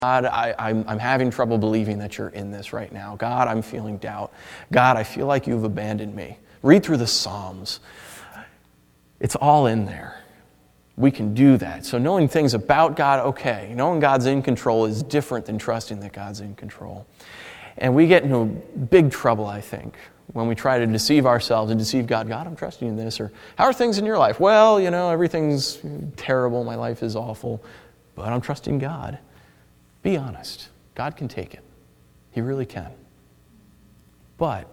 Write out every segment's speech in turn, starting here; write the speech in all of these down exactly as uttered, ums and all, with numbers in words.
God, I, I'm, I'm having trouble believing that you're in this right now. God, I'm feeling doubt. God, I feel like you've abandoned me. Read through the Psalms. It's all in there. We can do that. So knowing things about God, okay. Knowing God's in control is different than trusting that God's in control. And we get into big trouble, I think, when we try to deceive ourselves and deceive God. God, I'm trusting you in this. Or, how are things in your life? Well, you know, everything's terrible. My life is awful. But I'm trusting God. Be honest. God can take it. He really can. But,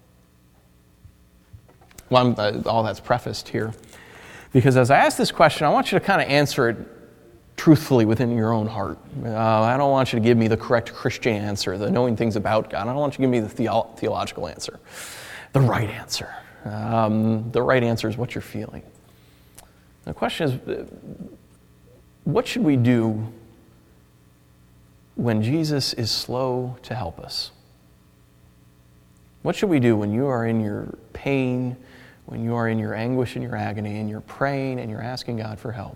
well, I'm, uh, all that's prefaced here. Because as I ask this question, I want you to kind of answer it truthfully within your own heart. Uh, I don't want you to give me the correct Christian answer, the knowing things about God. I don't want you to give me the theo- theological answer, the right answer. Um, the right answer is what you're feeling. The question is, what should we do when Jesus is slow to help us? What should we do when you are in your pain, when you are in your anguish and your agony, and you're praying and you're asking God for help,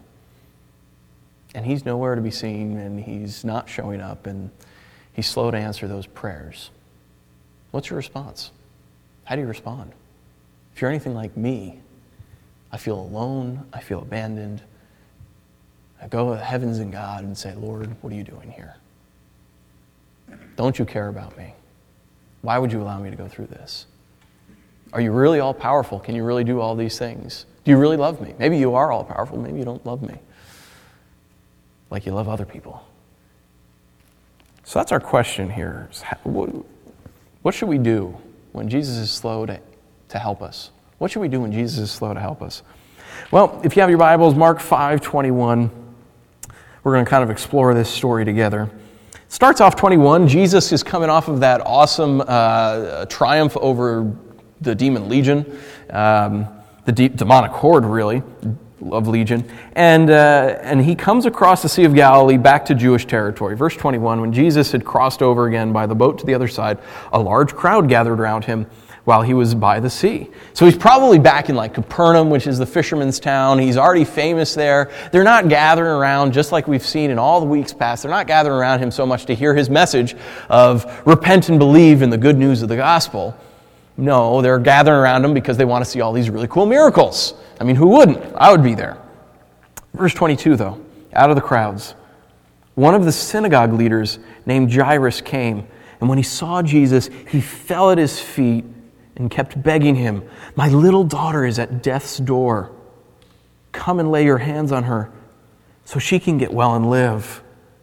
and He's nowhere to be seen, and He's not showing up, and He's slow to answer those prayers? What's your response? How do you respond? If you're anything like me, I feel alone, I feel abandoned. I go to the heavens and God and say, Lord, what are you doing here? Don't you care about me? Why would you allow me to go through this? Are you really all-powerful? Can you really do all these things? Do you really love me? Maybe you are all-powerful. Maybe you don't love me like you love other people. So that's our question here. What should we do when Jesus is slow to, to help us? What should we do when Jesus is slow to help us? Well, if you have your Bibles, Mark five twenty-one, we're going to kind of explore this story together. Starts off twenty-one. Jesus is coming off of that awesome uh, triumph over the demon legion, um, the de- demonic horde, really, of legion. And, uh, and he comes across the Sea of Galilee back to Jewish territory. Verse twenty-one, when Jesus had crossed over again by the boat to the other side, a large crowd gathered around him while he was by the sea. So he's probably back in like Capernaum, which is the fisherman's town. He's already famous there. They're not gathering around, just like we've seen in all the weeks past. They're not gathering around him so much to hear his message of repent and believe in the good news of the gospel. No, they're gathering around him because they want to see all these really cool miracles. I mean, who wouldn't? I would be there. Verse twenty-two, though, out of the crowds, one of the synagogue leaders named Jairus came, and when he saw Jesus, he fell at his feet and kept begging him, "My little daughter is at death's door. Come and lay your hands on her so she can get well and live."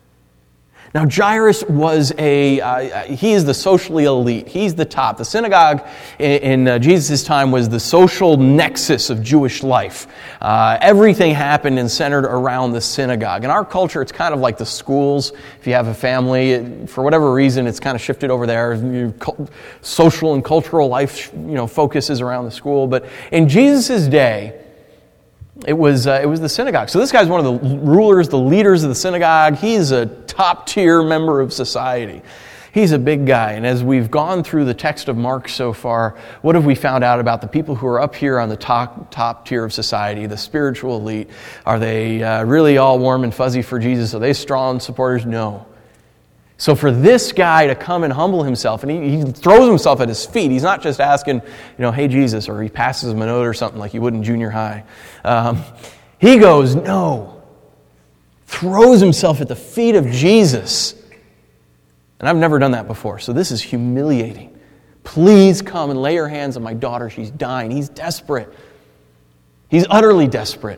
Now, Jairus was a, uh, he is the socially elite. He's the top. The synagogue in, in uh, Jesus' time was the social nexus of Jewish life. Uh, everything happened and centered around the synagogue. In our culture, it's kind of like the schools. If you have a family, it, for whatever reason, it's kind of shifted over there. Your social and cultural life, you know, focuses around the school. But in Jesus' day, It was uh, it was the synagogue. So this guy's one of the rulers, the leaders of the synagogue. He's a top-tier member of society. He's a big guy. And as we've gone through the text of Mark so far, what have we found out about the people who are up here on the top, top tier of society, the spiritual elite? Are they uh, really all warm and fuzzy for Jesus? Are they strong supporters? No. So for this guy to come and humble himself, and he, he throws himself at his feet. He's not just asking, you know, "Hey, Jesus," or he passes him a note or something like you would in junior high. Um, he goes, no. Throws himself at the feet of Jesus. And I've never done that before, so this is humiliating. "Please come and lay your hands on my daughter. She's dying." He's desperate. He's utterly desperate.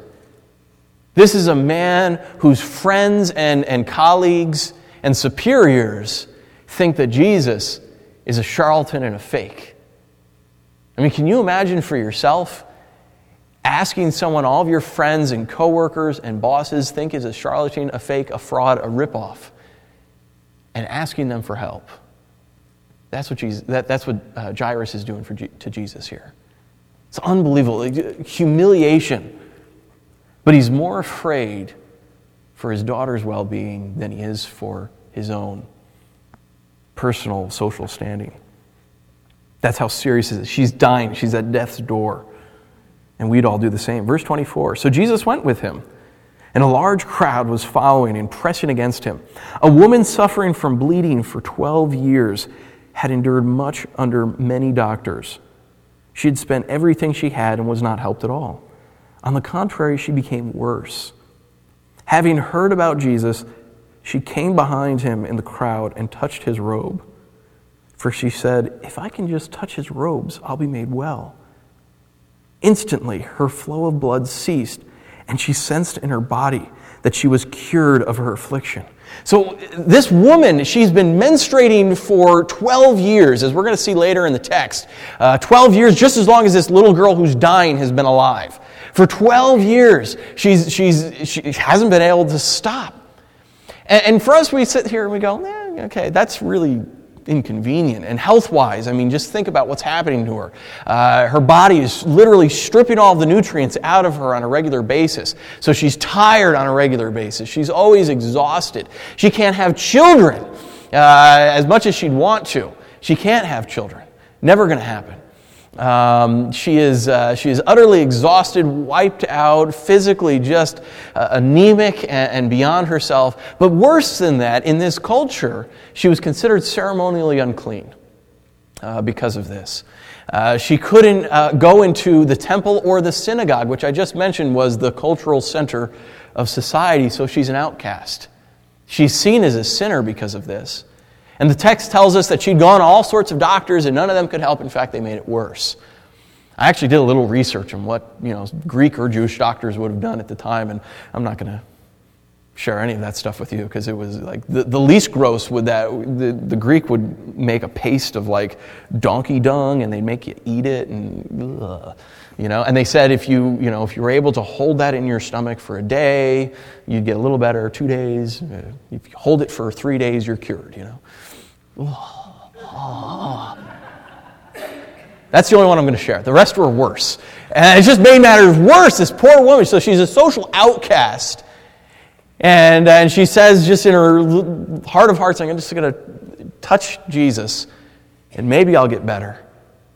This is a man whose friends and, and colleagues and superiors think that Jesus is a charlatan and a fake. I mean, can you imagine for yourself asking someone all of your friends and coworkers and bosses think is a charlatan, a fake, a fraud, a ripoff, and asking them for help? That's what Jesus, that, that's what uh, Jairus is doing for G, to Jesus here. It's unbelievable. Humiliation. But he's more afraid for his daughter's well-being than he is for his own personal social standing. That's how serious it is. She's dying. She's at death's door. And we'd all do the same. Verse twenty-four. So Jesus went with him. and a large crowd was following and pressing against him. A woman suffering from bleeding for twelve years had endured much under many doctors. She had spent everything she had and was not helped at all. On the contrary, she became worse. Having heard about Jesus, she came behind him in the crowd and touched his robe. For she said, "If I can just touch his robes, I'll be made well." Instantly, her flow of blood ceased, and she sensed in her body that she was cured of her affliction. So this woman, she's been menstruating for twelve years, as we're going to see later in the text. Uh, twelve years, just as long as this little girl who's dying has been alive. For twelve years, she's, she's, she hasn't been able to stop. And, and for us, we sit here and we go, eh, okay, that's really inconvenient. And health-wise, I mean, just think about what's happening to her. Uh, her body is literally stripping all the nutrients out of her on a regular basis. So she's tired on a regular basis. She's always exhausted. She can't have children uh, as much as she'd want to. She can't have children. Never going to happen. Um, she is uh, she is utterly exhausted, wiped out, physically just uh, anemic and, and beyond herself. But worse than that, in this culture, she was considered ceremonially unclean uh, because of this. Uh, she couldn't uh, go into the temple or the synagogue, which I just mentioned was the cultural center of society, so she's an outcast. She's seen as a sinner because of this. And the text tells us that she'd gone to all sorts of doctors and none of them could help. In fact, they made it worse. I actually did a little research on what, you know, Greek or Jewish doctors would have done at the time, and I'm not going to share any of that stuff with you because it was like the, the least gross would that the, the Greek would make a paste of like donkey dung and they'd make you eat it, and ugh, you know, and they said if you you know if you were able to hold that in your stomach for a day, you'd get a little better. Two days, if you hold it for three days, you're cured. You know. That's the only one I'm going to share. The rest were worse. And it just made matters worse. This poor woman, so she's a social outcast. And, and she says just in her heart of hearts, I'm just going to touch Jesus and maybe I'll get better.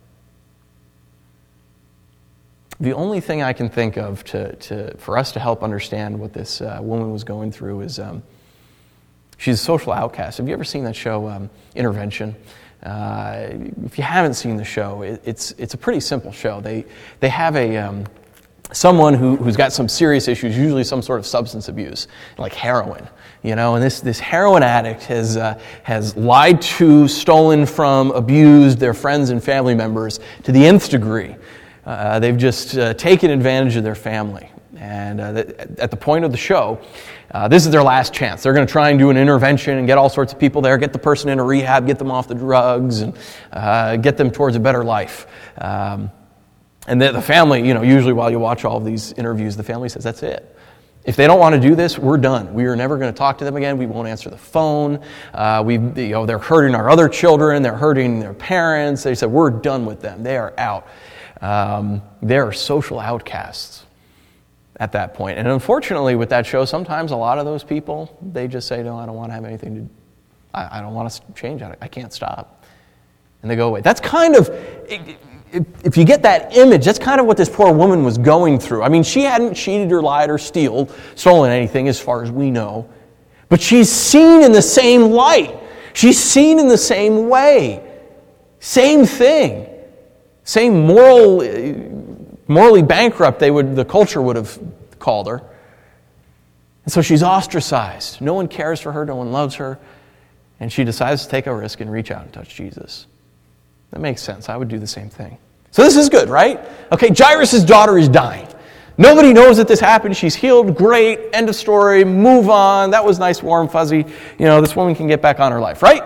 The only thing I can think of to, to for us to help understand what this uh, woman was going through is... Um, She's a social outcast. Have you ever seen that show, um, Intervention? Uh, if you haven't seen the show, it, it's it's a pretty simple show. They they have a um, someone who who's got some serious issues, usually some sort of substance abuse, like heroin. You know, and this this heroin addict has uh, has lied to, stolen from, abused their friends and family members to the nth degree. Uh, they've just uh, taken advantage of their family. And uh, th- at the point of the show, uh, this is their last chance. They're going to try and do an intervention and get all sorts of people there, get the person into rehab, get them off the drugs, and uh, get them towards a better life. Um, and the, the family, you know, usually while you watch all of these interviews, the family says, that's it. If they don't want to do this, we're done. We are never going to talk to them again. We won't answer the phone. Uh, we, you know, they're hurting our other children. They're hurting their parents. They said, we're done with them. They are out. Um, they're social outcasts at that point. And unfortunately with that show, sometimes a lot of those people, they just say, no, I don't want to have anything to, I, I don't want to change. I, I can't stop. And they go away. That's kind of, if you get that image, that's kind of what this poor woman was going through. I mean, she hadn't cheated or lied or steal, stolen anything as far as we know. But she's seen in the same light. She's seen in the same way. Same thing. Same moral... Morally bankrupt, they would the culture would have called her. And so she's ostracized. No one cares for her, no one loves her. And she decides to take a risk and reach out and touch Jesus. That makes sense. I would do the same thing. So this is good, right? Okay, Jairus' daughter is dying. Nobody knows that this happened. She's healed. Great. End of story. Move on. That was nice, warm, fuzzy. You know, this woman can get back on her life, right?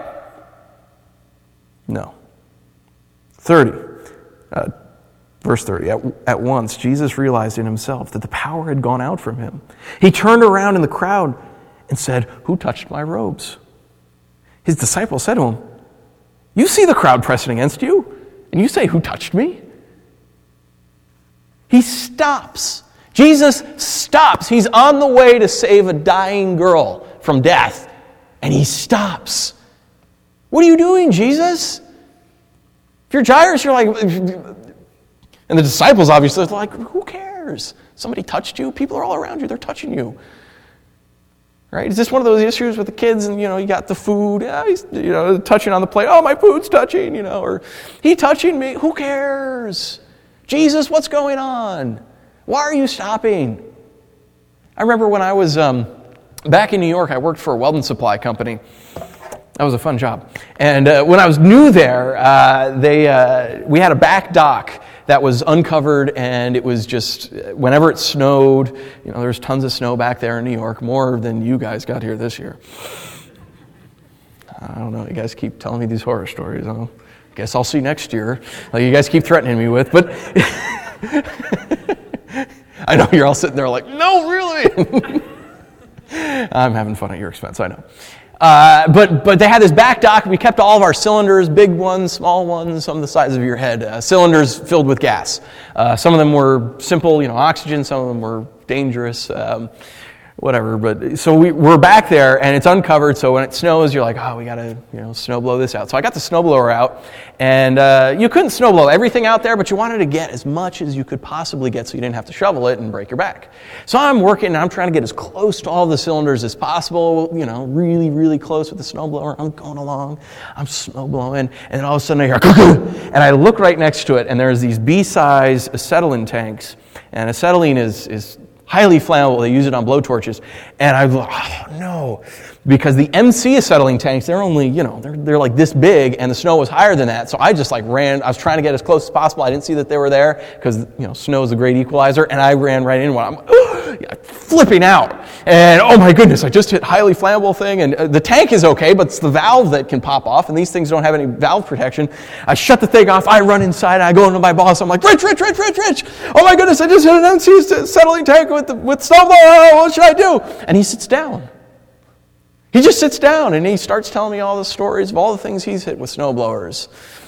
No. thirty. Uh, Verse thirty, at, at once Jesus realized in himself that the power had gone out from him. He turned around in the crowd and said, who touched my robes? His disciples said to him, you see the crowd pressing against you, and you say, who touched me? He stops. Jesus stops. He's on the way to save a dying girl from death, and he stops. What are you doing, Jesus? If you're Jairus, you're like... And the disciples obviously are like, who cares? Somebody touched you. People are all around you. They're touching you. Right? Is this one of those issues with the kids and, you know, you got the food, yeah, he's, you know, touching on the plate, oh, my food's touching, you know, or he touching me, who cares? Jesus, what's going on? Why are you stopping? I remember when I was um, back in New York, I worked for a welding supply company. That was a fun job. And uh, when I was new there, uh, they uh, we had a back dock that was uncovered, and it was just, whenever it snowed, you know, there was tons of snow back there in New York, more than you guys got here this year. I don't know, you guys keep telling me these horror stories. I guess I'll see next year, like you guys keep threatening me with, but I know you're all sitting there like, no, really? I'm having fun at your expense, I know. Uh, but but they had this back dock. We kept all of our cylinders, big ones, small ones, some the size of your head, uh, cylinders filled with gas. Uh, some of them were simple, you know, oxygen. Some of them were dangerous, um, whatever. But so we, we're back there, and it's uncovered. So when it snows, you're like, oh, we got to, you know, snow blow this out. So I got the snowblower out, and uh, you couldn't snow blow everything out there, but you wanted to get as much as you could possibly get so you didn't have to shovel it and break your back. So I'm working, and I'm trying to get as close to all the cylinders as possible, you know, really, really close with the snowblower. I'm going along, I'm snow blowing, and then all of a sudden I hear, and I look right next to it, and there's these B-size acetylene tanks, and acetylene is is highly flammable. They use it on blowtorches. And I go, oh, no. Because the M C acetylene tanks, they're only, you know, they're they're like this big, and the snow was higher than that. So I just like ran, I was trying to get as close as possible. I didn't see that they were there, because, you know, snow is a great equalizer, and I ran right into one. I'm oh, yeah, flipping out. And oh my goodness, I just hit highly flammable thing, and uh, the tank is okay, but it's the valve that can pop off, and these things don't have any valve protection. I shut the thing off, I run inside, and I go into my boss, I'm like, Rich, Rich, Rich, Rich, Rich, oh my goodness, I just hit an M C acetylene tank with, the, with snowblower, oh, what should I do? And he sits down. He just sits down and he starts telling me all the stories of all the things he's hit with snowblowers.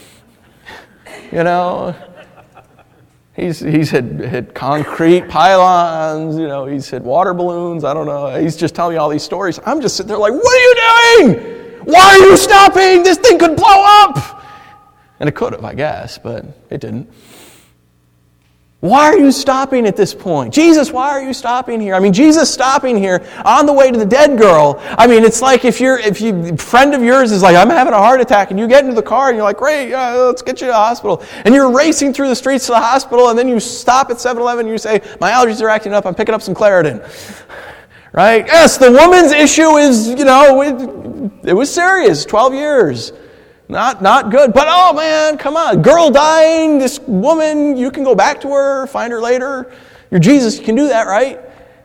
You know, he's he's hit, hit concrete pylons, you know, he's hit water balloons, I don't know. He's just telling me all these stories. I'm just sitting there like, what are you doing? Why are you stopping? This thing could blow up. And it could have, I guess, but it didn't. Why are you stopping at this point? Jesus, why are you stopping here? I mean, Jesus stopping here on the way to the dead girl. I mean, it's like if you're, if you, a friend of yours is like, I'm having a heart attack, and you get into the car and you're like, great, uh, let's get you to the hospital. And you're racing through the streets to the hospital, and then you stop at seven eleven and you say, my allergies are acting up, I'm picking up some Claritin. Right? Yes, the woman's issue is, you know, it, it was serious, twelve years. Not not good. But oh man, come on. Girl dying, this woman, you can go back to her, find her later. You're Jesus, you can do that, right?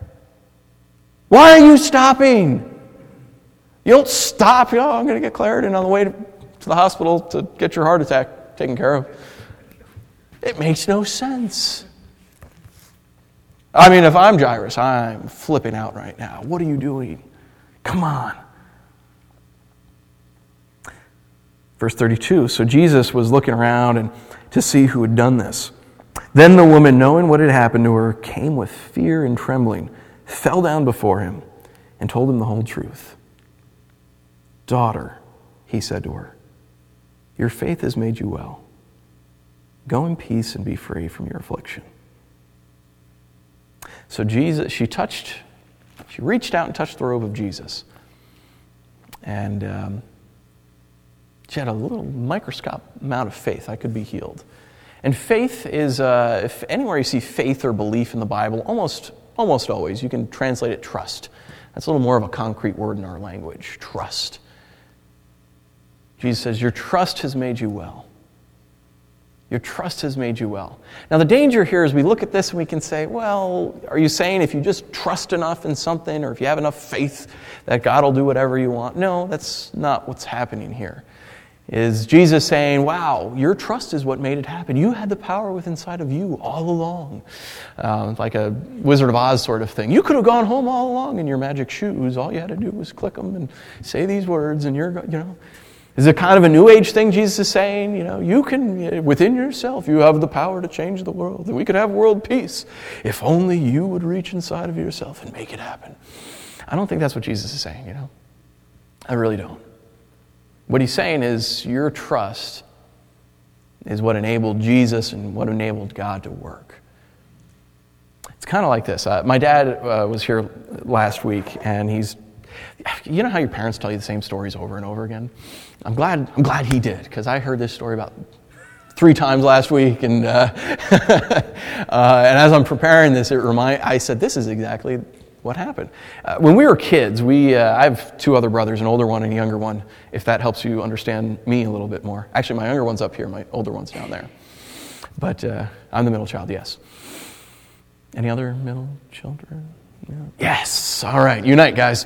Why are you stopping? You don't stop, you know, I'm going to get Claritin on the way to, to the hospital to get your heart attack taken care of. It makes no sense. I mean, if I'm Jairus, I'm flipping out right now. What are you doing? Come on. Verse thirty-two, so Jesus was looking around and to see who had done this. Then the woman, knowing what had happened to her, came with fear and trembling, fell down before him, and told him the whole truth. Daughter, he said to her, your faith has made you well. Go in peace and be free from your affliction. So Jesus, she touched, she reached out and touched the robe of Jesus. And um, she had a little microscopic amount of faith. I could be healed. And faith is, uh, if anywhere you see faith or belief in the Bible, almost almost always, you can translate it trust. That's a little more of a concrete word in our language, trust. Jesus says, your trust has made you well. Your trust has made you well. Now the danger here is we look at this and we can say, well, are you saying if you just trust enough in something, or if you have enough faith that God will do whatever you want? No, that's not what's happening here. Is Jesus saying, wow, your trust is what made it happen. You had the power within inside of you all along. Uh, like a Wizard of Oz sort of thing. You could have gone home all along in your magic shoes. All you had to do was click them and say these words, and you're, you know. Is it kind of a New Age thing Jesus is saying? You know, you can, within yourself, you have the power to change the world. That we could have world peace if only you would reach inside of yourself and make it happen. I don't think that's what Jesus is saying, you know. I really don't. What he's saying is your trust is what enabled Jesus and what enabled God to work. It's kind of like this. Uh, my dad uh, was here last week, and he's You know how your parents tell you the same stories over and over again? I'm glad I'm glad he did, because I heard this story about three times last week, and uh, uh, and as I'm preparing this, it remind I said, this is exactly what happened. Uh, when we were kids, we uh, I have two other brothers, an older one and a younger one, if that helps you understand me a little bit more. Actually, my younger one's up here, my older one's down there. But uh, I'm the middle child, yes. Any other middle children? No. Yes. All right. Unite, guys.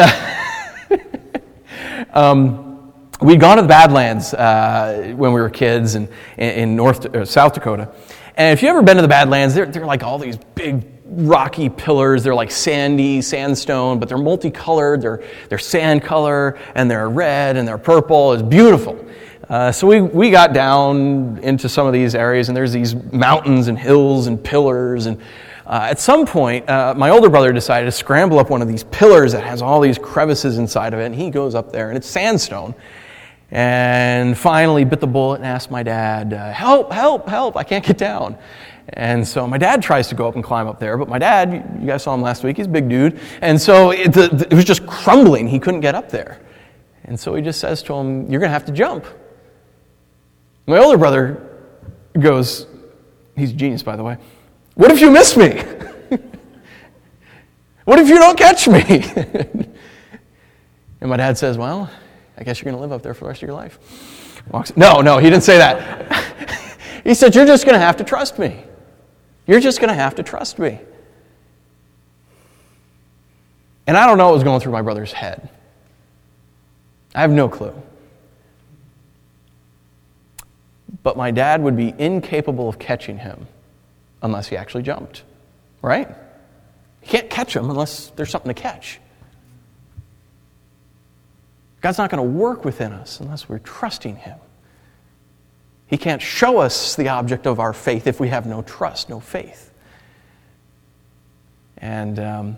um, we'd gone to the Badlands uh, when we were kids in, in North or South Dakota. And if you've ever been to the Badlands, they're, they're like all these big rocky pillars. They're like sandy, sandstone, but they're multicolored. They're, they're sand color, and they're red, and they're purple. It's beautiful. Uh, so we, we got down into some of these areas, and there's these mountains and hills and pillars. And uh, at some point, uh, my older brother decided to scramble up one of these pillars that has all these crevices inside of it, and he goes up there, and it's sandstone. And finally bit the bullet and asked my dad, uh, help, help, help, I can't get down. And so my dad tries to go up and climb up there, but my dad, you guys saw him last week, he's a big dude, and so it, the, it was just crumbling. He couldn't get up there. And so he just says to him, you're going to have to jump. My older brother goes, he's a genius, by the way, what if you miss me? What if you don't catch me? And my dad says, well, I guess you're going to live up there for the rest of your life. Walks, no, no, he didn't say that. He said, you're just going to have to trust me. You're just going to have to trust me. And I don't know what was going through my brother's head. I have no clue. But my dad would be incapable of catching him unless he actually jumped, right? You can't catch him unless there's something to catch. God's not going to work within us unless we're trusting Him. He can't show us the object of our faith if we have no trust, no faith. And um,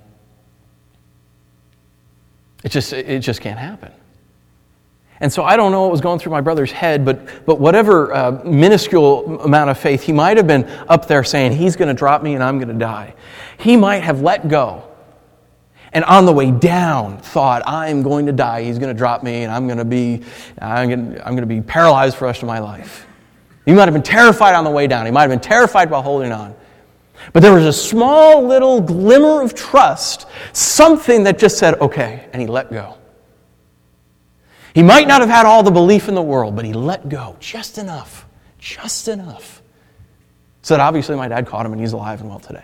it just it just can't happen. And so I don't know what was going through my brother's head, but but whatever uh, minuscule amount of faith, he might have been up there saying, he's going to drop me and I'm going to die. He might have let go. And on the way down, thought, I'm going to die. He's going to drop me, and I'm going to be, I'm going to, I'm going to be paralyzed for the rest of my life. He might have been terrified on the way down. He might have been terrified while holding on. But there was a small little glimmer of trust, something that just said, okay, and he let go. He might not have had all the belief in the world, but he let go just enough, just enough, so that obviously my dad caught him, and he's alive and well today.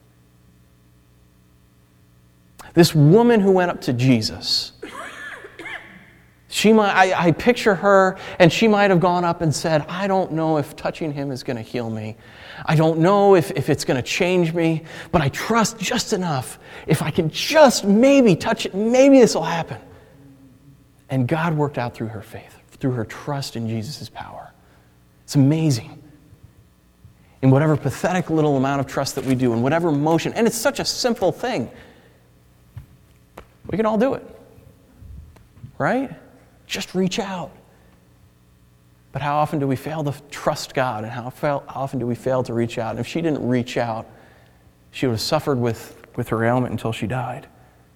This woman who went up to Jesus, she might, I, I picture her, and she might have gone up and said, I don't know if touching him is going to heal me. I don't know if, if it's going to change me, but I trust just enough. If I can just maybe touch it, maybe this will happen. And God worked out through her faith, through her trust in Jesus' power. It's amazing. In whatever pathetic little amount of trust that we do, in whatever motion, and it's such a simple thing. We can all do it, right? Just reach out. But how often do we fail to trust God, and how often do we fail to reach out? And if she didn't reach out, she would have suffered with, with her ailment until she died.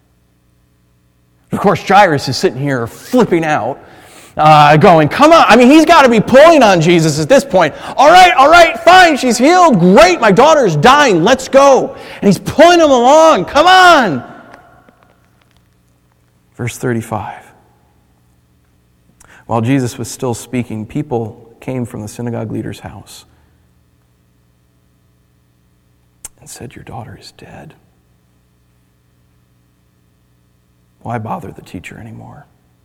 Of course, Jairus is sitting here flipping out, uh, going, come on. I mean, he's got to be pulling on Jesus at this point. All right, all right, fine, she's healed. Great, my daughter's dying. Let's go. And he's pulling him along. Come on. Verse thirty-five. While Jesus was still speaking, people came from the synagogue leader's house and said, your daughter is dead. Why bother the teacher anymore?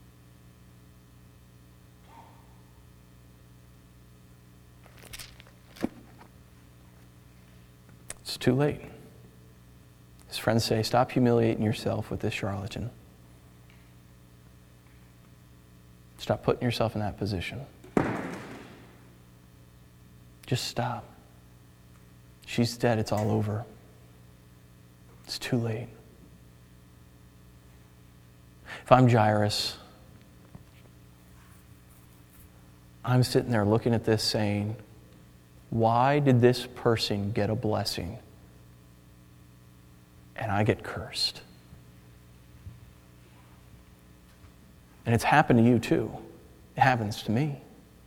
It's too late. His friends say, stop humiliating yourself with this charlatan. Stop putting yourself in that position. Just stop. She's dead. It's all over. It's too late. If I'm Jairus, I'm sitting there looking at this saying, why did this person get a blessing and I get cursed? And it's happened to you too. It happens to me.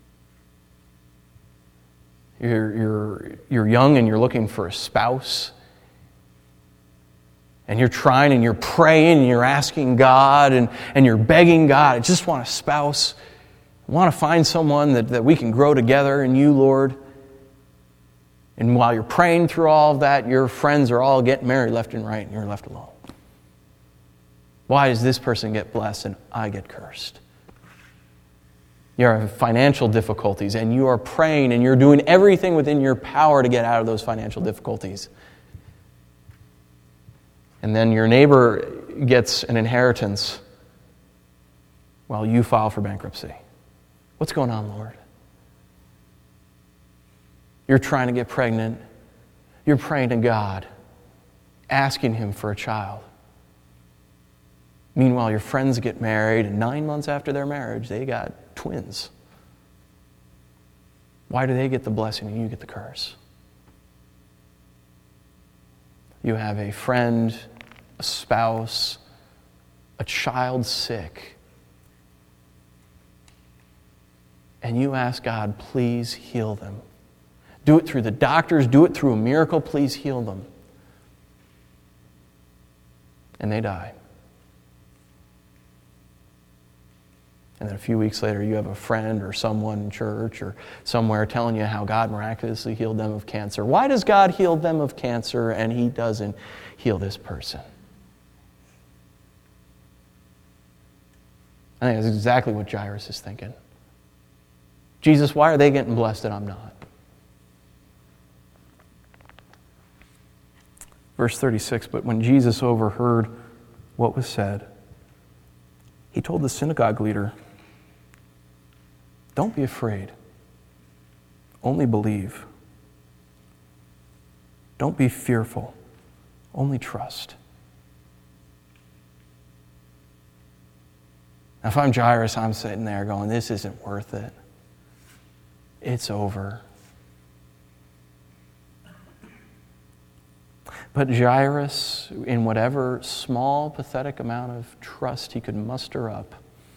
You're, you're, you're young and you're looking for a spouse. And you're trying and you're praying and you're asking God and, and you're begging God, I just want a spouse. I want to find someone that, that we can grow together in you, Lord. And while you're praying through all of that, your friends are all getting married left and right and you're left alone. Why does this person get blessed and I get cursed? You have financial difficulties and you are praying and you're doing everything within your power to get out of those financial difficulties. And then your neighbor gets an inheritance while you file for bankruptcy. What's going on, Lord? You're trying to get pregnant. You're praying to God, asking Him for a child. Meanwhile, your friends get married, and nine months after their marriage, they got twins. Why do they get the blessing and you get the curse? You have a friend, a spouse, a child sick, and you ask God, please heal them. Do it through the doctors, do it through a miracle, please heal them. And they die. And then a few weeks later, you have a friend or someone in church or somewhere telling you how God miraculously healed them of cancer. Why does God heal them of cancer and He doesn't heal this person? I think that's exactly what Jairus is thinking. Jesus, why are they getting blessed and I'm not? Verse thirty-six, but when Jesus overheard what was said, He told the synagogue leader, don't be afraid. Only believe. Don't be fearful. Only trust. Now, if I'm Jairus, I'm sitting there going, this isn't worth it. It's over. But Jairus, in whatever small, pathetic amount of trust he could muster up,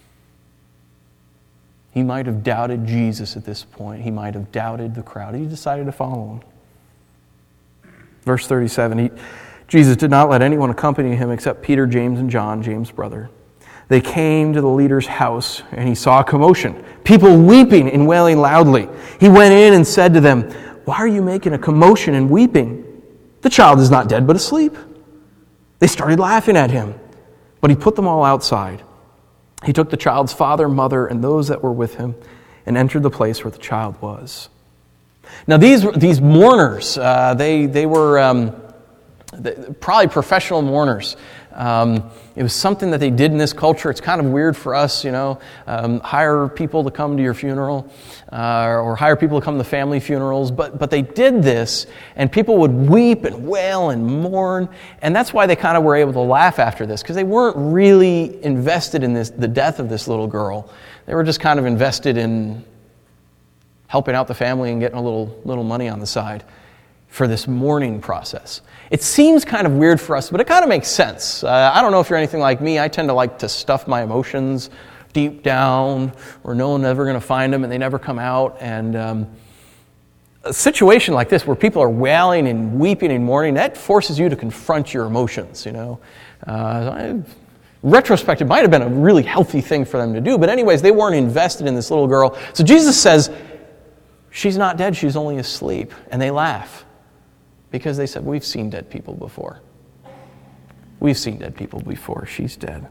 he might have doubted Jesus at this point. He might have doubted the crowd. He decided to follow him. Verse thirty-seven, he, Jesus did not let anyone accompany him except Peter, James, and John, James' brother. They came to the leader's house, and he saw a commotion, people weeping and wailing loudly. He went in and said to them, why are you making a commotion and weeping? The child is not dead, but asleep. They started laughing at him, but he put them all outside. He took the child's father, mother, and those that were with him, and entered the place where the child was. Now, these these mourners, uh, they they were um, they, probably professional mourners. Um, it was something that they did in this culture. It's kind of weird for us, you know, um, hire people to come to your funeral uh, or hire people to come to family funerals. But but they did this, and people would weep and wail and mourn. And that's why they kind of were able to laugh after this, because they weren't really invested in this the death of this little girl. They were just kind of invested in helping out the family and getting a little little money on the side for this mourning process. It seems kind of weird for us, but it kind of makes sense. Uh, I don't know if you're anything like me. I tend to like to stuff my emotions deep down, or no one's ever going to find them, and they never come out. And um, a situation like this, where people are wailing and weeping and mourning, that forces you to confront your emotions, you know. Uh, retrospect, it might have been a really healthy thing for them to do, but anyways, they weren't invested in this little girl. So Jesus says, she's not dead, she's only asleep. And they laugh. Because they said, we've seen dead people before. We've seen dead people before. She's dead.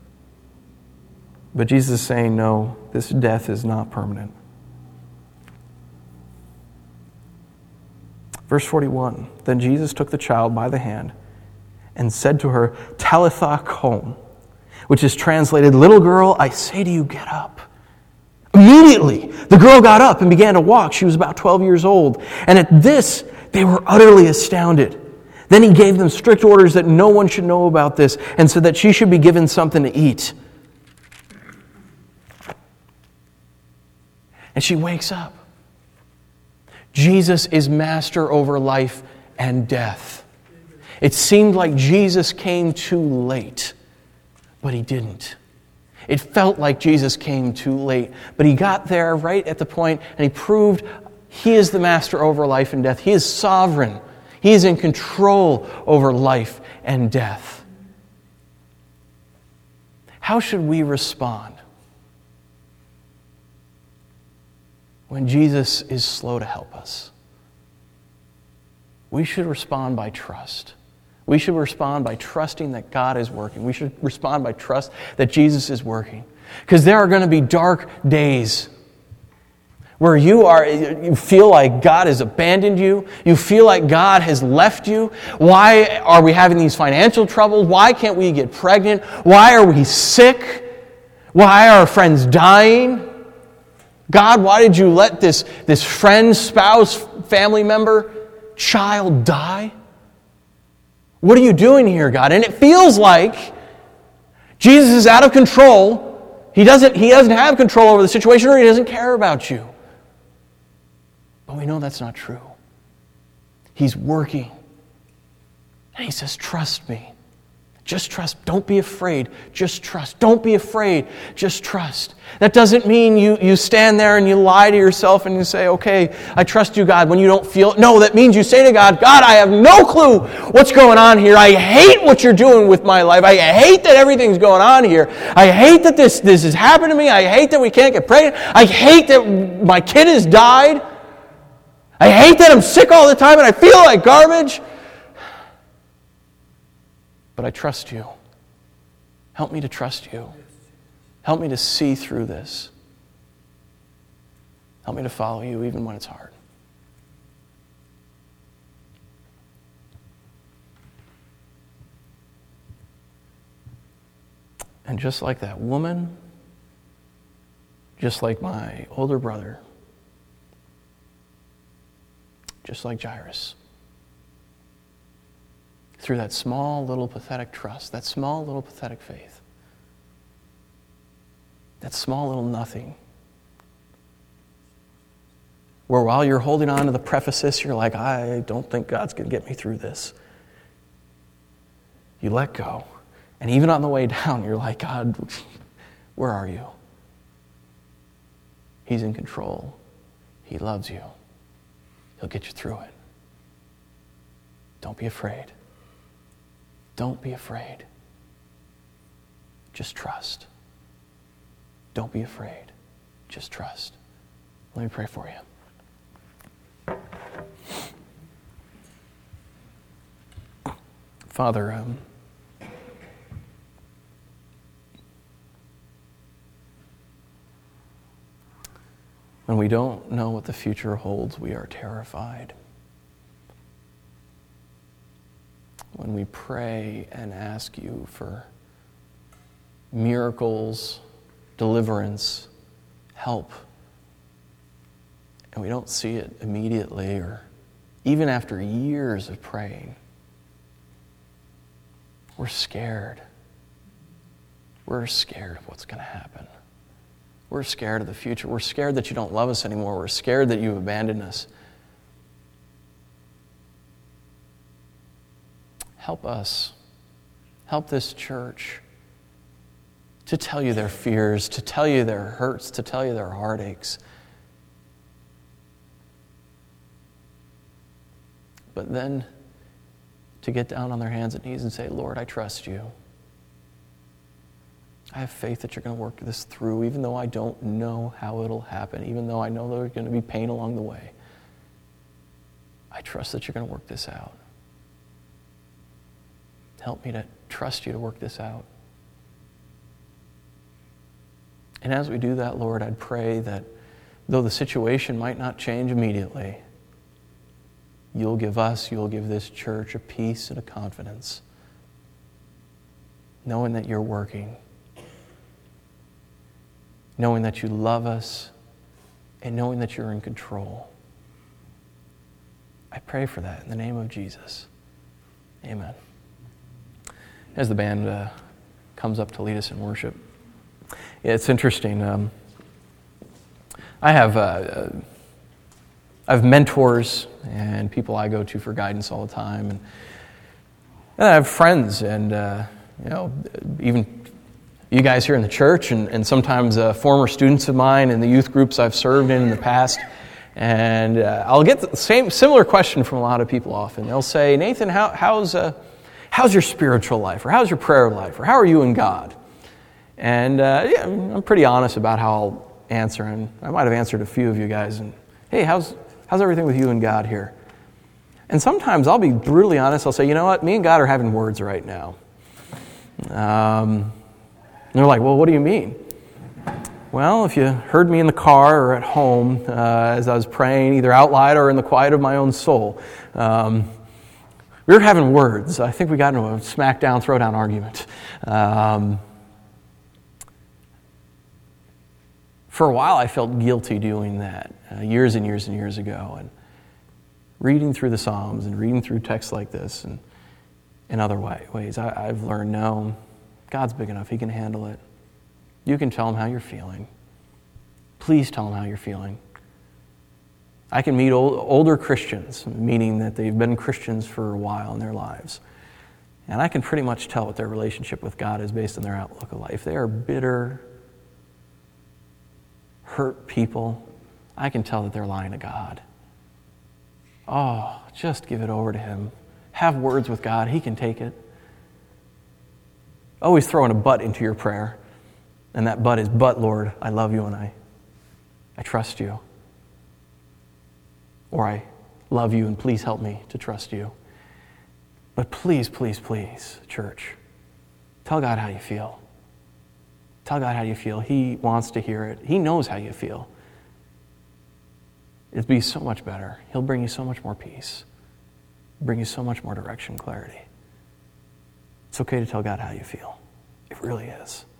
But Jesus is saying, no, this death is not permanent. Verse forty-one, then Jesus took the child by the hand and said to her, Talitha koum, which is translated, little girl, I say to you, get up. Immediately, the girl got up and began to walk. She was about twelve years old. And at this, they were utterly astounded. Then he gave them strict orders that no one should know about this, and said that she should be given something to eat. And she wakes up. Jesus is master over life and death. It seemed like Jesus came too late, but he didn't. It felt like Jesus came too late, but he got there right at the point, and he proved he is the master over life and death. He is sovereign. He is in control over life and death. How should we respond when Jesus is slow to help us? We should respond by trust. We should respond by trusting that God is working. We should respond by trust that Jesus is working. Because there are going to be dark days where you are, you feel like God has abandoned you. You feel like God has left you. Why are we having these financial troubles? Why can't we get pregnant? Why are we sick? Why are our friends dying? God, why did you let this, this friend, spouse, family member, child die? What are you doing here, God? And it feels like Jesus is out of control. He doesn't, he doesn't have control over the situation, or he doesn't care about you. But we know that's not true. He's working. And he says, trust me. Just trust. Don't be afraid. Just trust. Don't be afraid. Just trust. That doesn't mean you, you stand there and you lie to yourself and you say, okay, I trust you, God, when you don't feel it. No, that means you say to God, God, I have no clue what's going on here. I hate what you're doing with my life. I hate that everything's going on here. I hate that this, this has happened to me. I hate that we can't get pregnant. I hate that my kid has died. I hate that I'm sick all the time and I feel like garbage. But I trust you. Help me to trust you. Help me to see through this. Help me to follow you even when it's hard. And just like that woman, just like my older brother, just like Jairus, through that small little pathetic trust, that small little pathetic faith, that small little nothing, where while you're holding on to the prefaces, you're like, I don't think God's going to get me through this. You let go. And even on the way down, you're like, God, where are you? He's in control. He loves you. He'll get you through it. Don't be afraid. Don't be afraid. Just trust. Don't be afraid. Just trust. Let me pray for you. Father, um, when we don't know what the future holds, we are terrified. When we pray and ask you for miracles, deliverance, help, and we don't see it immediately or even after years of praying, we're scared. We're scared of what's going to happen. We're scared of the future. We're scared that you don't love us anymore. We're scared that you've abandoned us. Help us. Help this church to tell you their fears, to tell you their hurts, to tell you their heartaches. But then to get down on their hands and knees and say, Lord, I trust you. I have faith that you're going to work this through, even though I don't know how it'll happen, even though I know there's going to be pain along the way. I trust that you're going to work this out. Help me to trust you to work this out. And as we do that, Lord, I'd pray that though the situation might not change immediately, you'll give us, you'll give this church a peace and a confidence, knowing that you're working, knowing that you love us, and knowing that you're in control. I pray for that in the name of Jesus. Amen. As the band uh, comes up to lead us in worship, yeah, it's interesting. Um, I have uh, uh, I have mentors and people I go to for guidance all the time, and, and I have friends, and uh, you know, even you guys here in the church, and, and sometimes uh, former students of mine in the youth groups I've served in in the past. And uh, I'll get the same similar question from a lot of people often. They'll say, Nathan, how, how's uh, how's your spiritual life? Or how's your prayer life? Or how are you and God? And uh, yeah, I'm pretty honest about how I'll answer. And I might have answered a few of you guys. And hey, how's how's everything with you and God here? And sometimes I'll be brutally honest. I'll say, you know what? Me and God are having words right now. Um, and they're like, well, what do you mean? Well, if you heard me in the car or at home uh, as I was praying, either out loud or in the quiet of my own soul, um, we were having words. I think we got into a smack-down, throw-down argument. Um, for a while, I felt guilty doing that, uh, years and years and years ago, and reading through the Psalms and reading through texts like this and in other way, ways, I, I've learned, no, God's big enough. He can handle it. You can tell him how you're feeling. Please tell him how you're feeling. I can meet old, older Christians, meaning that they've been Christians for a while in their lives, and I can pretty much tell what their relationship with God is based on their outlook of life. They are bitter, hurt people. I can tell that they're lying to God. Oh, just give it over to him. Have words with God. He can take it. Always throwing a but into your prayer. And that but is, but Lord, I love you and I, I trust you. Or I love you and please help me to trust you. But please, please, please, church, tell God how you feel. Tell God how you feel. He wants to hear it. He knows how you feel. It'd be so much better. He'll bring you so much more peace. Bring you so much more direction, clarity. It's okay to tell God how you feel. It really is.